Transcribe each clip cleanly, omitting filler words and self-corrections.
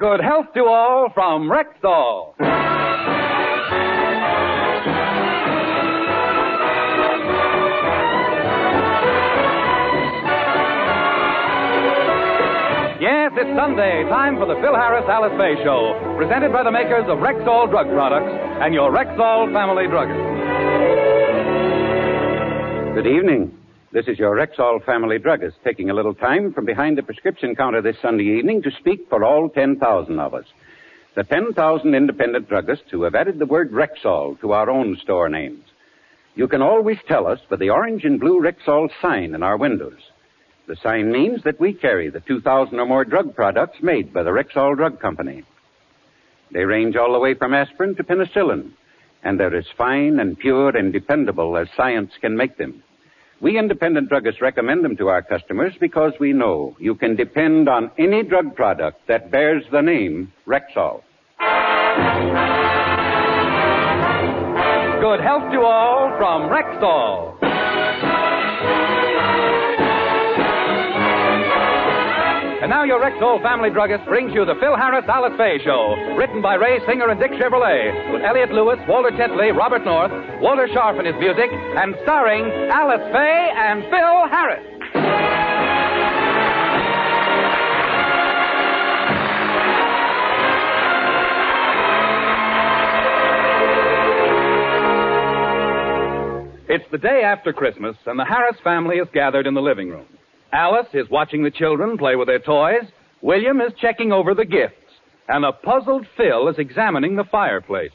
Good health to all from Rexall. Yes, it's Sunday, time for the Phil Harris Alice Faye Show, presented by the makers of Rexall Drug Products and your Rexall family druggist. Good evening. This is your Rexall family druggist taking a little time from behind the prescription counter this Sunday evening to speak for all 10,000 of us. The 10,000 independent druggists who have added the word Rexall to our own store names. You can always tell us by the orange and blue Rexall sign in our windows. The sign means that we carry the 2,000 or more drug products made by the Rexall Drug Company. They range all the way from aspirin to penicillin, and they're as fine and pure and dependable as science can make them. We independent druggists recommend them to our customers because we know you can depend on any drug product that bears the name Rexall. Good health to all from Rexall. And now your Rexall family druggist brings you the Phil Harris Alice Faye Show, written by Ray Singer and Dick Chevrolet, with Elliot Lewis, Walter Tetley, Robert North, Walter Sharp in his music, and starring Alice Faye and Phil Harris. It's the day after Christmas, and the Harris family is gathered in the living room. Alice is watching the children play with their toys. William is checking over the gifts. And a puzzled Phil is examining the fireplace.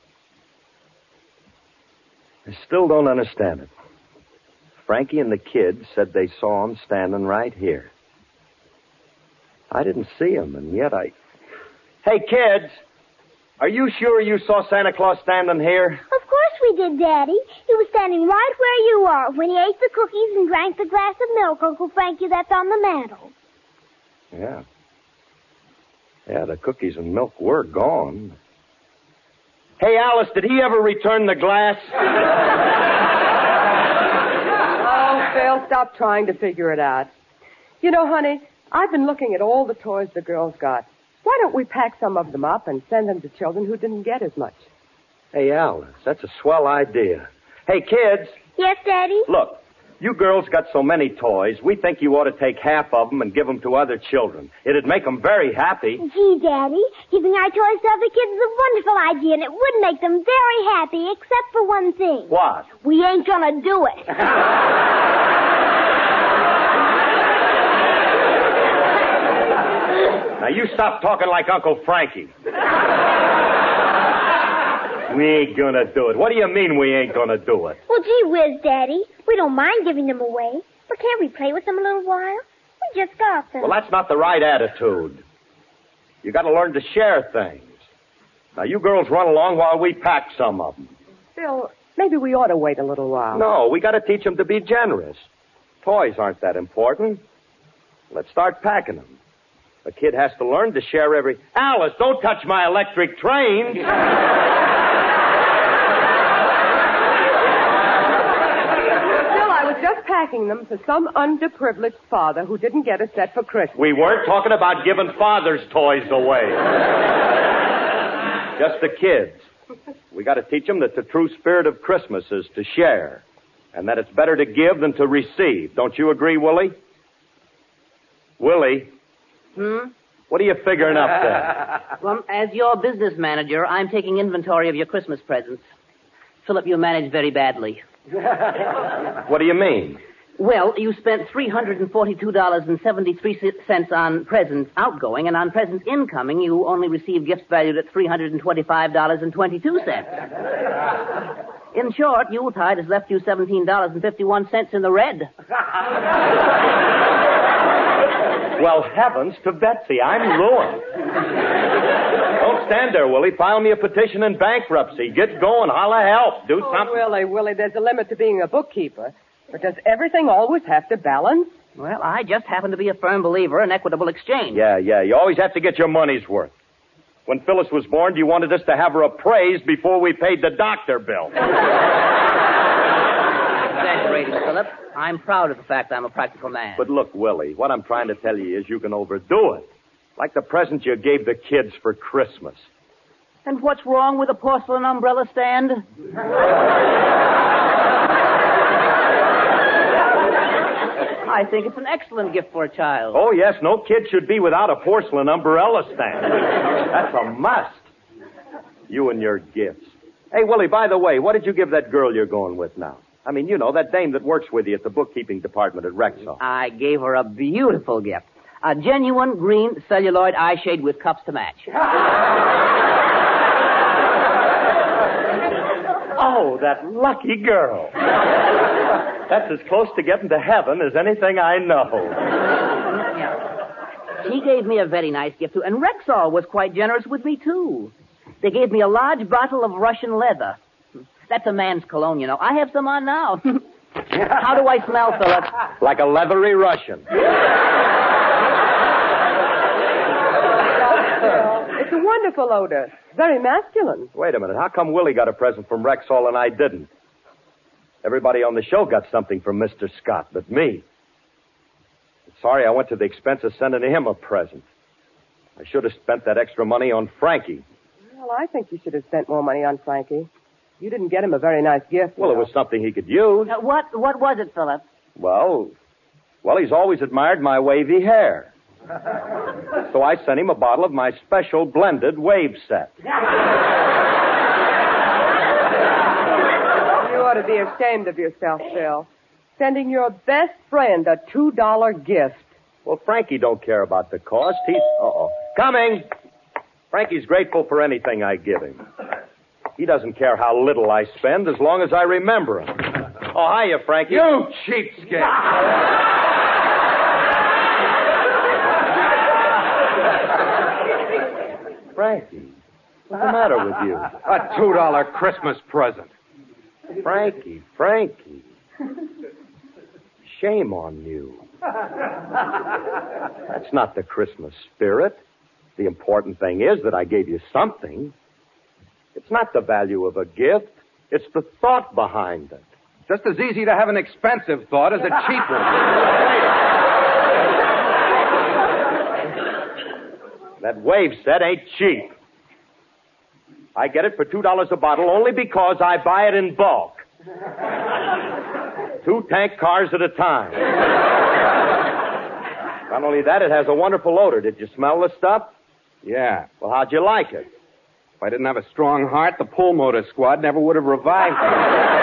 I still don't understand it. Frankie and the kids said they saw him standing right here. I didn't see him, and yet I... Hey, kids! Are you sure you saw Santa Claus standing here? Of course we did, Daddy. He was standing right where you are when he ate the cookies and drank the glass of milk Uncle Frankie left on the mantel. Yeah. Yeah, the cookies and milk were gone. Hey, Alice, did he ever return the glass? Oh, Phil, stop trying to figure it out. You know, honey, I've been looking at all the toys the girls got. Why don't we pack some of them up and send them to children who didn't get as much? Hey, Alice, that's a swell idea. Hey, kids. Yes, Daddy? Look, you girls got so many toys, we think you ought to take half of them and give them to other children. It'd make them very happy. Gee, Daddy, giving our toys to other kids is a wonderful idea, and it would make them very happy, except for one thing. What? We ain't gonna do it. Now, you stop talking like Uncle Frankie. We ain't gonna do it. What do you mean we ain't gonna do it? Well, gee whiz, Daddy. We don't mind giving them away. But can't we play with them a little while? We just got them. Well, that's not the right attitude. You gotta learn to share things. Now, you girls run along while we pack some of them. Phil, maybe we ought to wait a little while. No, we gotta teach them to be generous. Toys aren't that important. Let's start packing them. A kid has to learn to share every... Alice, don't touch my electric train. Phil, I was just packing them for some underprivileged father who didn't get a set for Christmas. We weren't talking about giving father's toys away. Just the kids. We got to teach them that the true spirit of Christmas is to share, and that it's better to give than to receive. Don't you agree, Willie? Willie? What are you figuring up there? Well, as your business manager, I'm taking inventory of your Christmas presents. Philip, you managed very badly. What do you mean? Well, you spent $342.73 on presents outgoing, and on presents incoming, you only received gifts valued at $325.22. In short, Yuletide has left you $17.51 in the red. Well, heavens to Betsy, I'm ruined. Don't stand there, Willie. File me a petition in bankruptcy. Get going. Holla help. Do something. Willie, there's a limit to being a bookkeeper. But does everything always have to balance? Well, I just happen to be a firm believer in equitable exchange. Yeah. You always have to get your money's worth. When Phyllis was born, you wanted us to have her appraised before we paid the doctor bill. Exaggerating, Philip. I'm proud of the fact I'm a practical man. But look, Willie, what I'm trying to tell you is you can overdo it. Like the present you gave the kids for Christmas. And what's wrong with a porcelain umbrella stand? I think it's an excellent gift for a child. Oh, yes, no kid should be without a porcelain umbrella stand. That's a must. You and your gifts. Hey, Willie, by the way, what did you give that girl you're going with now? I mean, you know, that dame that works with you at the bookkeeping department at Rexall. I gave her a beautiful gift. A genuine green celluloid eye shade with cups to match. Oh, that lucky girl. That's as close to getting to heaven as anything I know. She gave me a very nice gift, too. And Rexall was quite generous with me, too. They gave me a large bottle of Russian leather. That's a man's cologne, you know. I have some on now. How do I smell, Philip? Like a leathery Russian. It's a wonderful odor. Very masculine. Wait a minute. How come Willie got a present from Rexall and I didn't? Everybody on the show got something from Mr. Scott, but me. Sorry I went to the expense of sending him a present. I should have spent that extra money on Frankie. Well, I think you should have spent more money on Frankie. You didn't get him a very nice gift. Well, it was something he could use. What was it, Philip? Well, he's always admired my wavy hair. So I sent him a bottle of my special blended wave set. You ought to be ashamed of yourself, Phil. Sending your best friend a $2 gift. Well, Frankie don't care about the cost. He's... Uh-oh. Coming! Frankie's grateful for anything I give him. He doesn't care how little I spend as long as I remember him. Oh, hiya, Frankie. You cheapskate. Frankie, what's the matter with you? A $2 Christmas present. Frankie. Shame on you. That's not the Christmas spirit. The important thing is that I gave you something. It's not the value of a gift. It's the thought behind it. Just as easy to have an expensive thought as a cheap one. That wave set ain't cheap. I get it for $2 a bottle only because I buy it in bulk. 2 tank cars at a time. Not only that, it has a wonderful odor. Did you smell the stuff? Yeah. Well, how'd you like it? If I didn't have a strong heart, the pull motor squad never would have revived me.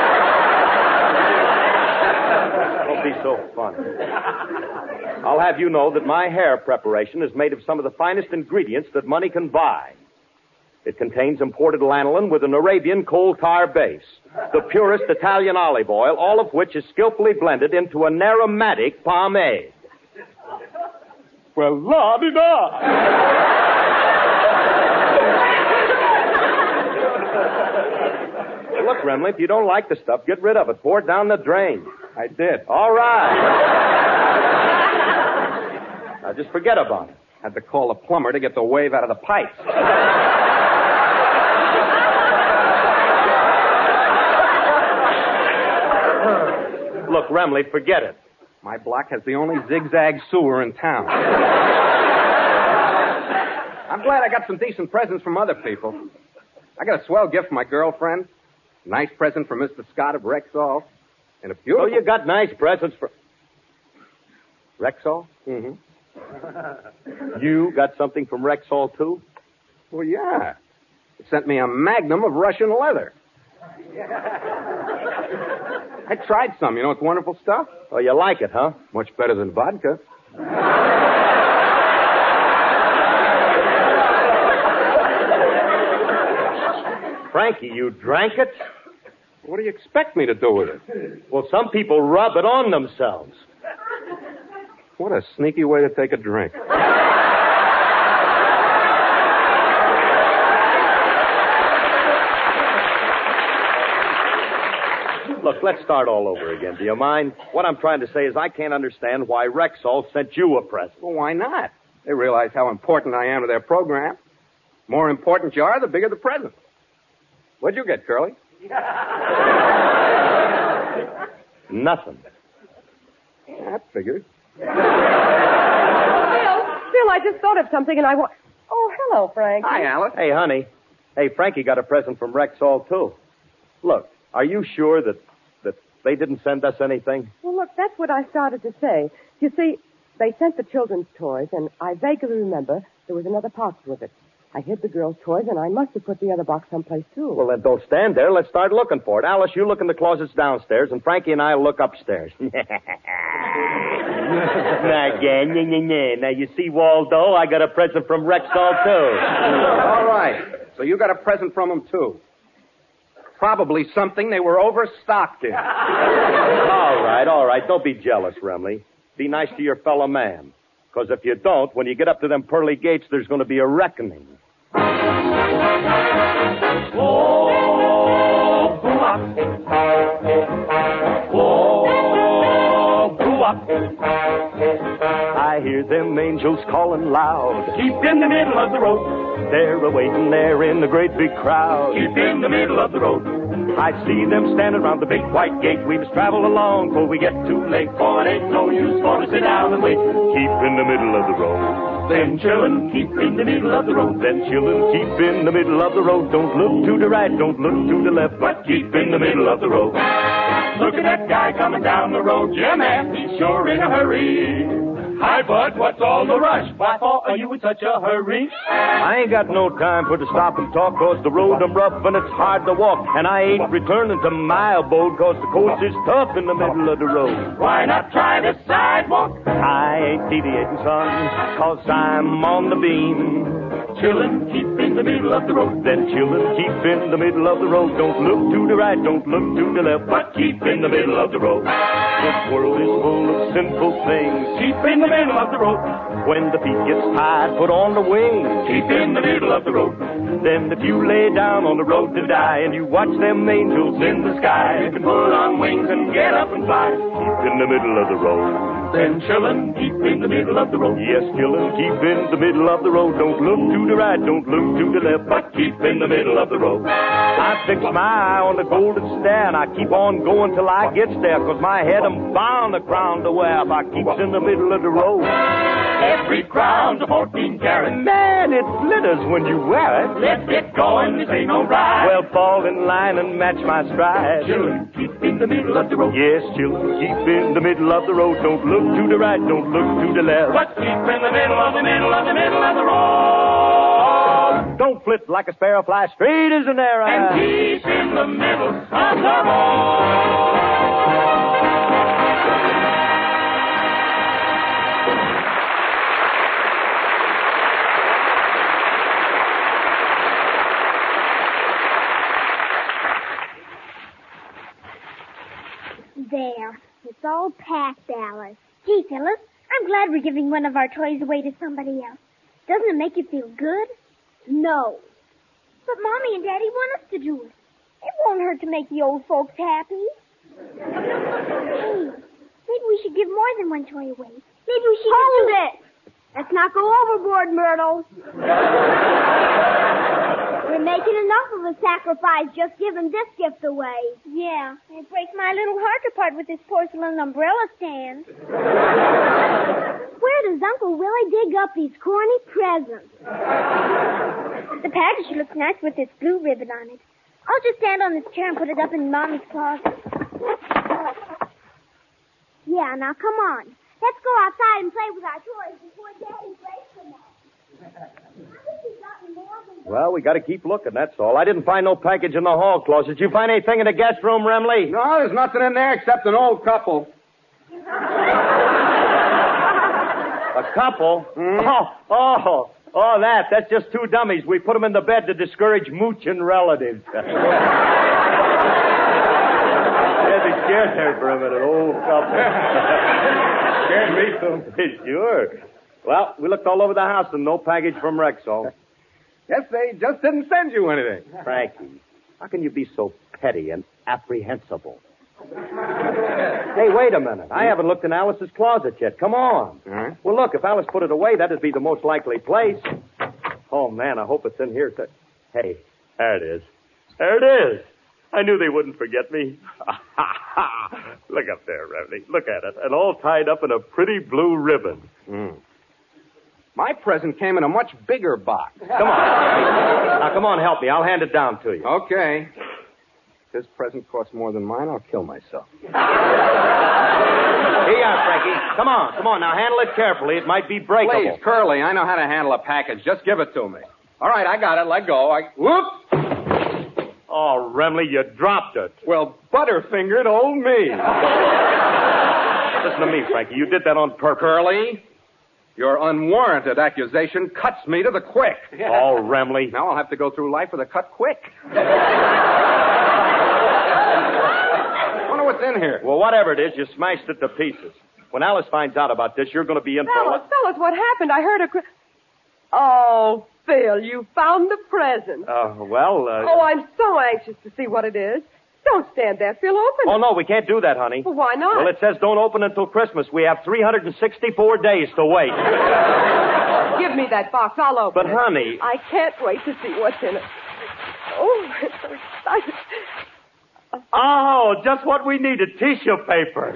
Don't be so funny. I'll have you know that my hair preparation is made of some of the finest ingredients that money can buy. It contains imported lanolin with an Arabian coal tar base, the purest Italian olive oil, all of which is skillfully blended into an aromatic pomade. Well, la-di-da! Hey, look, Remley, if you don't like the stuff, get rid of it. Pour it down the drain. I did. All right. Now, just forget about it. Had to call a plumber to get the wave out of the pipes. Look, Remley, forget it. My block has the only zigzag sewer in town. I'm glad I got some decent presents from other people. I got a swell gift for my girlfriend. A nice present from Mr. Scott of Rexall. And a beautiful... Oh, you got nice presents for... Rexall? Mm-hmm. You got something from Rexall, too? Well, yeah. It sent me a magnum of Russian leather. I tried some. You know, it's wonderful stuff. Oh, you like it, huh? Much better than vodka. Frankie, you drank it? What do you expect me to do with it? Well, some people rub it on themselves. What a sneaky way to take a drink. Look, let's start all over again. Do you mind? What I'm trying to say is I can't understand why Rexall sent you a present. Well, why not? They realize how important I am to their program. More important you are, the bigger the present. What'd you get, Curly? Nothing. That figures. Phil, Still, I just thought of something and I want... Oh, hello, Frank. Hi, Alice. Hey, honey. Hey, Frankie got a present from Rexall, too. Look, are you sure that they didn't send us anything? Well, look, that's what I started to say. You see, they sent the children's toys, and I vaguely remember there was another box with it. I hid the girls' toys, and I must have put the other box someplace, too. Well, then don't stand there. Let's start looking for it. Alice, you look in the closets downstairs, and Frankie and I will look upstairs. Now, you see, Waldo, I got a present from Rexall, too. All right. So you got a present from him, too. Probably something they were overstocked in. All right. Don't be jealous, Remley. Be nice to your fellow man. Because if you don't, when you get up to them pearly gates, there's going to be a reckoning. I hear them angels calling loud. Keep in the middle of the road. They're awaiting there in the great big crowd. Keep in the middle of the road. I see them standing around the big white gate. We must travel along before we get too late. For it ain't no use for to sit down and wait. Keep in the middle of the road. Then chillin', keep in the middle of the road. Then chillin', keep in the middle of the road. Don't look to the right, don't look to the left, but keep in the middle of the road. Look at that guy coming down the road. Yeah, man, he's sure in a hurry. Hi, bud, what's all the rush? Why for are you in such a hurry? I ain't got no time for to stop and talk, cause the road I'm rough and it's hard to walk. And I ain't returning to my abode, cause the coast is tough in the middle of the road. Why not try the sidewalk? I ain't deviating, son, cause I'm on the beam. Chillin', keep in the middle of the road. Then chillin', keep in the middle of the road. Don't look to the right, don't look to the left, but keep in the middle of the road. This world is full of sinful things. Keep in the middle of the road. When the feet gets tired, put on the wings. Keep in the middle of the road. Then if you lay down on the road to die and you watch them angels in the sky, you can put on wings and get up and fly. Keep in the middle of the road. Then chillin', keep in the middle of the road. Yes, chillin', keep in the middle of the road. Don't look to the right, don't look to the left, but keep in the middle of the road. I fix my eye on the golden stair and I keep on going till I gets there, cause my head I'm bound a crown to wear if I keeps in the middle of the road. Every crown's a 14 carat. Man, it glitters when you wear it. Let's get going, this ain't no ride. Well, fall in line and match my stride. Chillin', keep in the middle of the road. Yes, chillin', keep in the middle of the road. Don't look to the right, don't look to the left, but keep in the middle of the middle of the middle of the road. Don't flit like a sparrow, fly straight as an arrow. And keep in the middle of the road. There. It's all packed, Alice. Gee, Phyllis, I'm glad we're giving one of our toys away to somebody else. Doesn't it make you feel good? No. But Mommy and Daddy want us to do it. It won't hurt to make the old folks happy. Hey, maybe we should give more than one toy away. Maybe we should... Hold it! Let's not go overboard, Myrtle. We're making enough of a sacrifice just giving this gift away. Yeah, it breaks my little heart to part with this porcelain umbrella stand. Where does Uncle Willie dig up these corny presents? The package looks nice with this blue ribbon on it. I'll just stand on this chair and put it up in Mommy's closet. Yeah, now come on. Let's go outside and play with our toys before Daddy breaks them all. Well, we got to keep looking, that's all. I didn't find no package in the hall closet. Did you find anything in the guest room, Remley? No, there's nothing in there except an old couple. A couple? Oh, that's just two dummies. We put them in the bed to discourage mooching relatives. Yeah, they scared there for a minute, old couple. Scared me too. Sure. Well, we looked all over the house and no package from Rexall. Yes, they just didn't send you anything. Frankie, how can you be so petty and apprehensible? Hey, wait a minute. I haven't looked in Alice's closet yet. Come on. Huh? Well, look, if Alice put it away, that'd be the most likely place. Oh, man, I hope it's in here. Hey, there it is. There it is. I knew they wouldn't forget me. Look up there, Remley. Look at it. And all tied up in a pretty blue ribbon. My present came in a much bigger box. Come on. Now, come on, help me. I'll hand it down to you. Okay. If this present costs more than mine, I'll kill myself. Here you are, Frankie. Come on. Now, handle it carefully. It might be breakable. Please, Curly, I know how to handle a package. Just give it to me. All right, I got it. Let go. Whoop! Oh, Remley, you dropped it. Well, Butterfinger told me. Listen to me, Frankie. You did that on purpose. Curly, your unwarranted accusation cuts me to the quick. Oh, Remley. Now I'll have to go through life with a cut quick. I wonder what's in here. Well, whatever it is, you smashed it to pieces. When Alice finds out about this, you're going to be in Fellas, what happened? I heard Oh, Phil, you found the present. Oh, I'm so anxious to see what it is. Don't stand there, Phil. Open it. Oh, no, we can't do that, honey. Well, why not? Well, it says don't open until Christmas. We have 364 days to wait. Give me that box. I'll open But, it. honey... I can't wait to see what's in it. Oh, I'm so excited. Oh, just what we needed, tissue paper.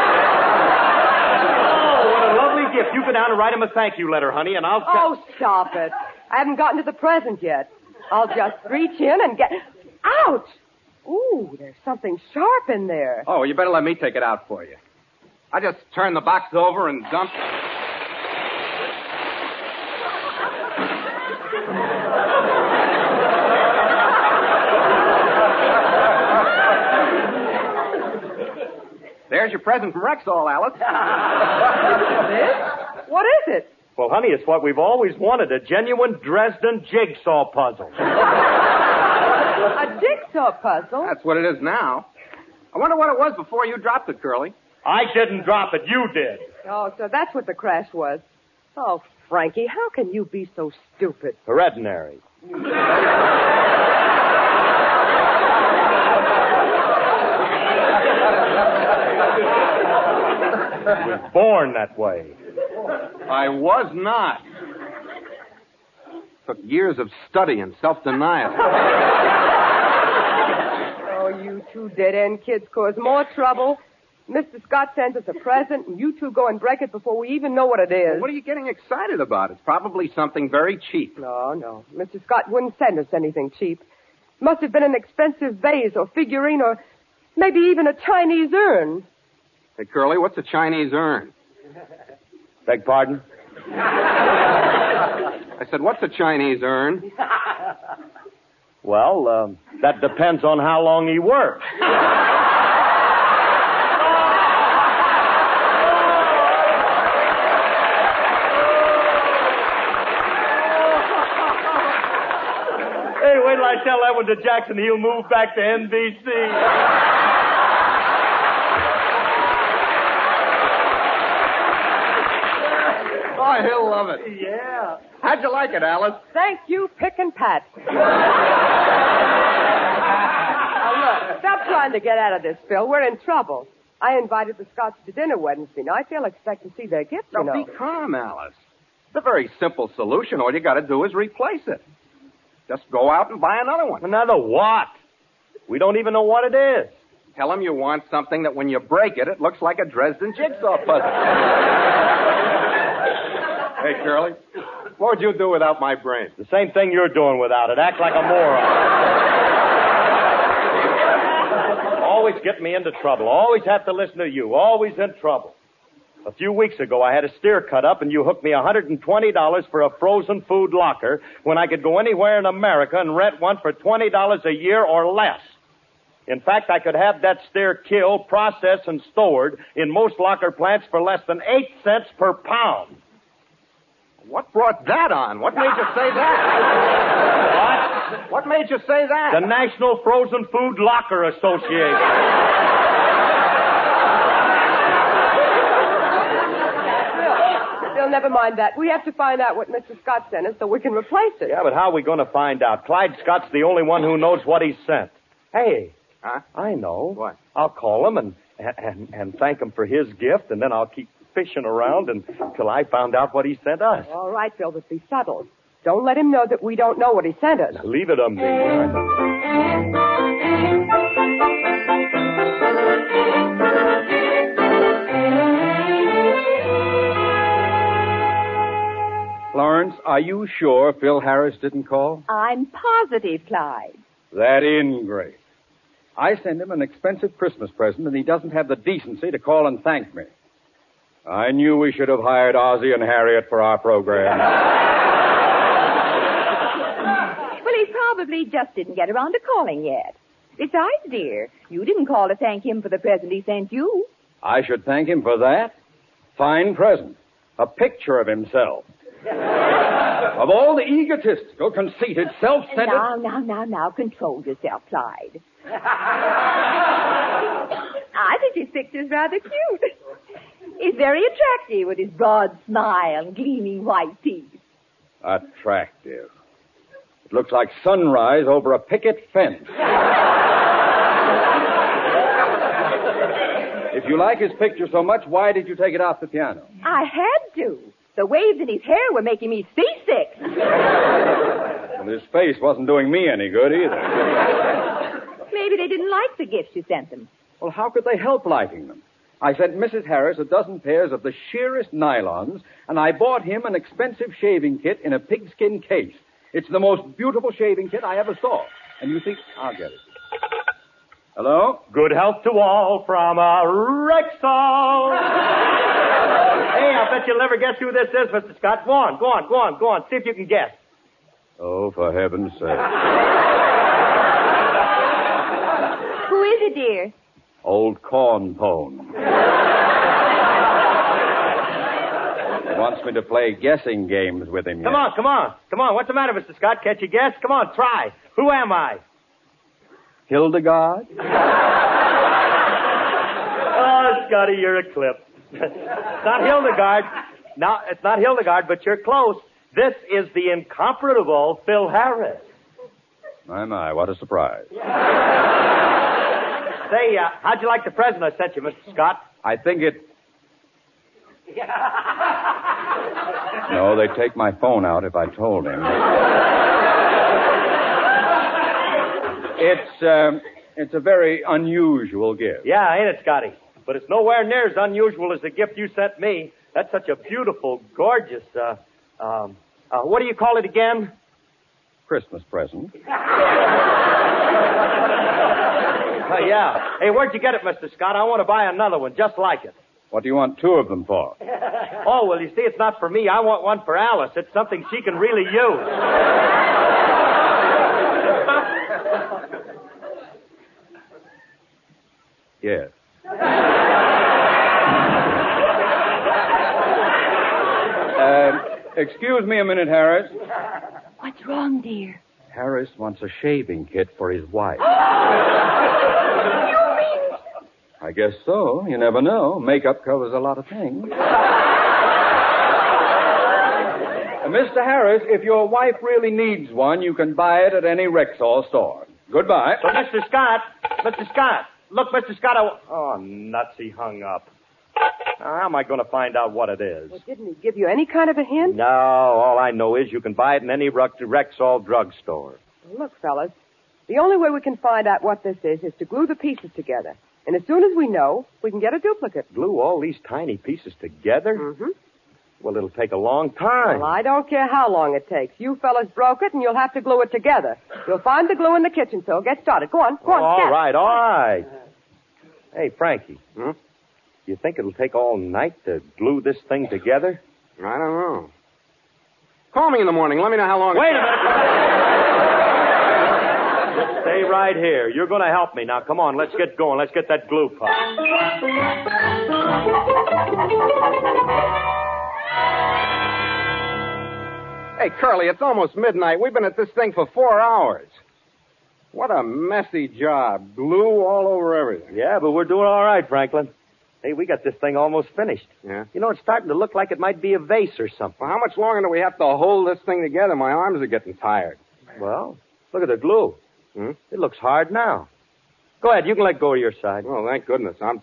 Oh, what a lovely gift. You go down and write him a thank you letter, honey, and I'll... Oh, stop it. I haven't gotten to the present yet. I'll just reach in and get... Ouch! Ooh, there's something sharp in there. Oh, you better let me take it out for you. I just turn the box over and dump... There's your present from Rexall, Alice. This? What is it? Well, honey, it's what we've always wanted, a genuine Dresden jigsaw puzzle. A jigsaw puzzle? That's what it is now. I wonder what it was before you dropped it, Curly. I didn't drop it. You did. Oh, so that's what the crash was. Oh, Frankie, how can you be so stupid? Hereditary. Was born that way. I was not. Took years of study and self-denial. Oh, you two dead-end kids cause more trouble. Mr. Scott sends us a present, and you two go and break it before we even know what it is. Well, what are you getting excited about? It's probably something very cheap. No. Mr. Scott wouldn't send us anything cheap. Must have been an expensive vase or figurine or maybe even a Chinese urn. Hey, Curly, what's a Chinese urn? Beg pardon? I said, what's a Chinese urn? Well, that depends on how long he works. Hey, wait till I tell that one to Jackson. He'll move back to NBC. Oh, he'll love it. Yeah. How'd you like it, Alice? Thank you, Pick and Pat. Now, look, stop trying to get out of this, Phil. We're in trouble. I invited the Scotts to dinner Wednesday night. They'll expect to see their gift, Now, be calm, Alice. It's a very simple solution. All you got to do is replace it. Just go out and buy another one. Another what? We don't even know what it is. Tell them you want something that when you break it, it looks like a Dresden jigsaw puzzle. Hey, Curly, what would you do without my brain? The same thing you're doing without it. Act like a moron. Always get me into trouble. Always have to listen to you. Always in trouble. A few weeks ago, I had a steer cut up, and you hooked me $120 for a frozen food locker when I could go anywhere in America and rent one for $20 a year or less. In fact, I could have that steer killed, processed, and stored in most locker plants for less than 8 cents per pound. What brought that on? What made you say that? What? What made you say that? The National Frozen Food Locker Association. Phil, never mind that. We have to find out what Mr. Scott sent us so we can replace it. Yeah, but how are we going to find out? Clyde Scott's the only one who knows what he sent. Hey. Huh? I know. What? I'll call him and thank him for his gift, and then I'll keep fishing around until I found out what he sent us. All right, Phil, but be subtle. Don't let him know that we don't know what he sent us. Now, leave it to me. Florence, are you sure Phil Harris didn't call? I'm positive, Clyde. That ingrate. I sent him an expensive Christmas present, and he doesn't have the decency to call and thank me. I knew we should have hired Ozzie and Harriet for our program. Well, he probably just didn't get around to calling yet. Besides, dear, you didn't call to thank him for the present he sent you. I should thank him for that. Fine present. A picture of himself. Of all the egotistical, conceited, self-centered... Now, control yourself, Clyde. I think his picture's rather cute. He's very attractive with his broad smile and gleaming white teeth. Attractive. It looks like sunrise over a picket fence. If you like his picture so much, why did you take it off the piano? I had to. The waves in his hair were making me seasick. And his face wasn't doing me any good either. Maybe they didn't like the gifts you sent them. Well, how could they help liking them? I sent Mrs. Harris a dozen pairs of the sheerest nylons, and I bought him an expensive shaving kit in a pigskin case. It's the most beautiful shaving kit I ever saw. And you think... I'll get it. Hello? Good health to all from Rexall. Hey, I bet you'll never guess who this is, Mr. Scott. Go on. See if you can guess. Oh, for heaven's sake. Who is it, dear? Old Corn Pone. He wants me to play guessing games with him. Come on. What's the matter, Mr. Scott? Can't you guess? Come on, try. Who am I? Hildegard? Oh, Scotty, you're a clip. It's not Hildegard. No, it's not Hildegard, but you're close. This is the incomparable Phil Harris. My, what a surprise. Say, how'd you like the present I sent you, Mr. Scott? I think it... No, they'd take my phone out if I told him. It's a very unusual gift. Yeah, ain't it, Scotty? But it's nowhere near as unusual as the gift you sent me. That's such a beautiful, gorgeous, what do you call it again? Christmas present. Yeah. Hey, where'd you get it, Mr. Scott? I want to buy another one just like it. What do you want two of them for? Oh, well, you see, it's not for me. I want one for Alice. It's something she can really use. Yes. Excuse me a minute, Harris. What's wrong, dear? Harris wants a shaving kit for his wife. You mean... I guess so. You never know. Makeup covers a lot of things. Mr. Harris, if your wife really needs one, you can buy it at any Rexall store. Goodbye. So, Mr. Scott. Look, Mr. Scott, Oh, nuts, he hung up. Now, how am I going to find out what it is? Well, didn't he give you any kind of a hint? No, all I know is you can buy it in any Rexall drugstore. Well, look, fellas, the only way we can find out what this is to glue the pieces together. And as soon as we know, we can get a duplicate. Glue all these tiny pieces together? Mm-hmm. Well, it'll take a long time. Well, I don't care how long it takes. You fellas broke it, and you'll have to glue it together. You'll find the glue in the kitchen, so get started. Go on. All right. Hey, Frankie. You think it'll take all night to glue this thing together? I don't know. Call me in the morning. Let me know how long... Wait a minute. Just stay right here. You're going to help me. Now, come on. Let's get going. Let's get that glue pot. Hey, Curly, it's almost midnight. We've been at this thing for 4 hours. What a messy job. Glue all over everything. Yeah, but we're doing all right, Franklin. Hey, we got this thing almost finished. Yeah? You know, it's starting to look like it might be a vase or something. Well, how much longer do we have to hold this thing together? My arms are getting tired. Well, look at the glue. It looks hard now. Go ahead, you can let go of your side. Oh, thank goodness. I'm...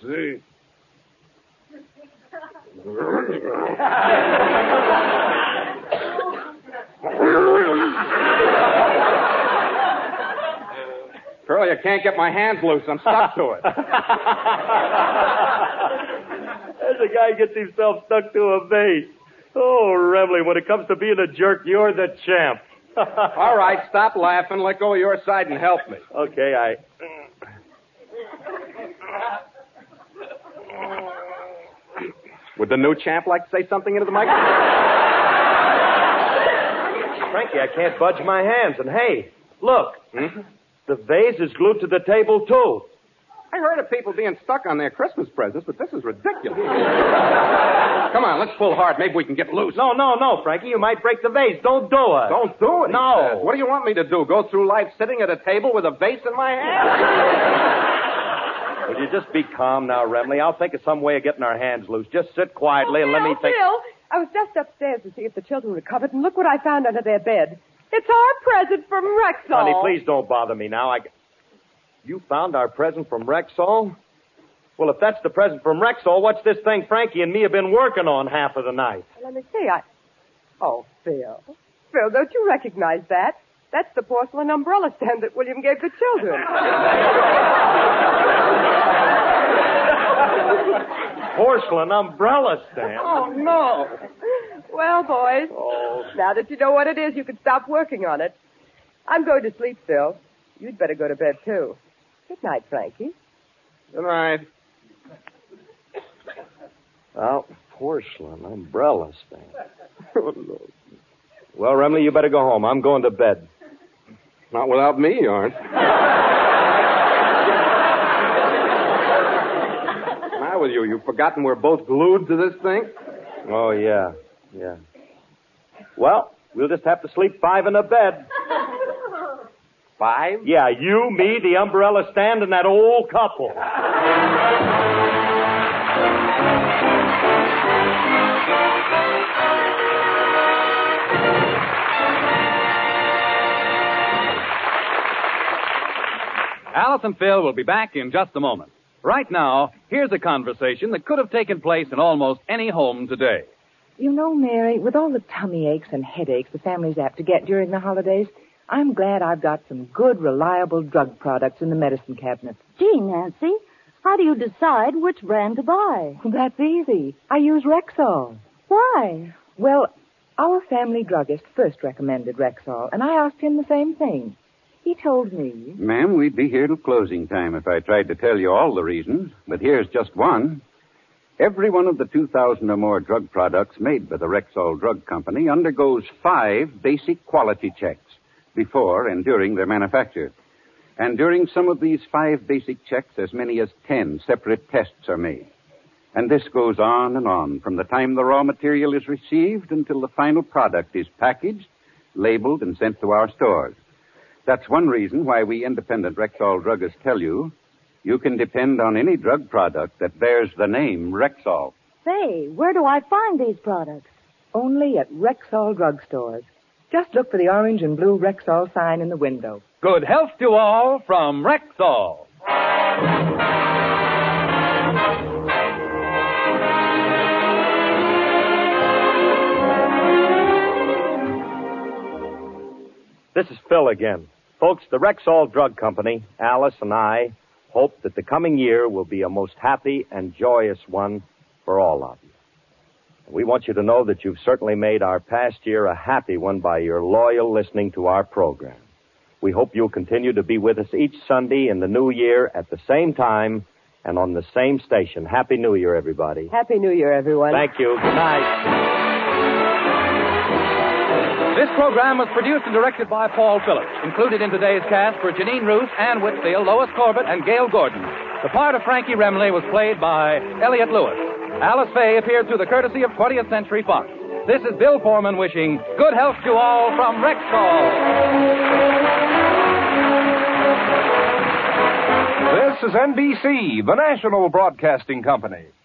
Curly, I can't get my hands loose. I'm stuck to it. As a guy gets himself stuck to a vase. Oh, Remley, when it comes to being a jerk, you're the champ. All right, stop laughing. Let go of your side and help me. Okay, Would the new champ like to say something into the microphone? Frankie, I can't budge my hands. And hey, look. The vase is glued to the table, too. I heard of people being stuck on their Christmas presents, but this is ridiculous. Come on, let's pull hard. Maybe we can get loose. No, Frankie. You might break the vase. Don't do it. Don't do it. No. What do you want me to do? Go through life sitting at a table with a vase in my hand? Would you just be calm now, Remley? I'll think of some way of getting our hands loose. Just sit quietly and let me think. Phil, I was just upstairs to see if the children recovered, and look what I found under their bed. It's our present from Rexall. Honey, please don't bother me now. You found our present from Rexall? Well, if that's the present from Rexall, what's this thing Frankie and me have been working on half of the night? Let me see. Oh, Phil. Phil, don't you recognize that? That's the porcelain umbrella stand that William gave the children. Porcelain umbrella stand? Oh, no. Well, boys, now that you know what it is, you can stop working on it. I'm going to sleep, Phil. You'd better go to bed, too. Good night, Frankie. Good night. Well, porcelain umbrella stand. Well, Remley, you better go home. I'm going to bed. Not without me, you aren't. What's the matter with you? You've forgotten we're both glued to this thing? Oh, yeah. Well, we'll just have to sleep 5 in a bed. 5? Yeah, you, me, the umbrella stand, and that old couple. Alice and Phil will be back in just a moment. Right now, here's a conversation that could have taken place in almost any home today. You know, Mary, with all the tummy aches and headaches the family's apt to get during the holidays, I'm glad I've got some good, reliable drug products in the medicine cabinet. Gee, Nancy, how do you decide which brand to buy? That's easy. I use Rexall. Why? Well, our family druggist first recommended Rexall, and I asked him the same thing. He told me... Ma'am, we'd be here till closing time if I tried to tell you all the reasons, but here's just one. Every one of the 2,000 or more drug products made by the Rexall Drug Company undergoes 5 basic quality checks before and during their manufacture. And during some of these 5 basic checks, as many as 10 separate tests are made. And this goes on and on from the time the raw material is received until the final product is packaged, labeled, and sent to our stores. That's one reason why we independent Rexall druggists tell you can depend on any drug product that bears the name Rexall. Say, where do I find these products? Only at Rexall drugstores. Just look for the orange and blue Rexall sign in the window. Good health to all from Rexall. This is Phil again. Folks, the Rexall Drug Company, Alice and I, hope that the coming year will be a most happy and joyous one for all of you. We want you to know that you've certainly made our past year a happy one by your loyal listening to our program. We hope you'll continue to be with us each Sunday in the new year at the same time and on the same station. Happy New Year, everybody. Happy New Year, everyone. Thank you. Good night. This program was produced and directed by Paul Phillips. Included in today's cast were Janine Roos, Ann Whitfield, Lois Corbett, and Gail Gordon. The part of Frankie Remley was played by Elliot Lewis. Alice Faye appeared through the courtesy of 20th Century Fox. This is Bill Foreman wishing good health to all from Rexall. This is NBC, the national broadcasting company.